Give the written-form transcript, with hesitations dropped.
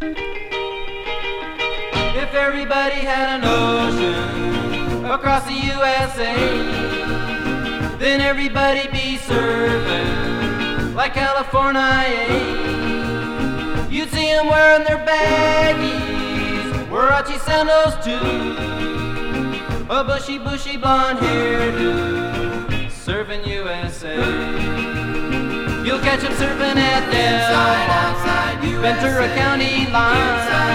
If everybody had an ocean across the USA, then everybody'd be surfing like California. You'd see them wearing their baggies, Warachi sandals too, a bushy blonde hairdo, surfing USA. You'll catch them surfing at Del, Ventura County line,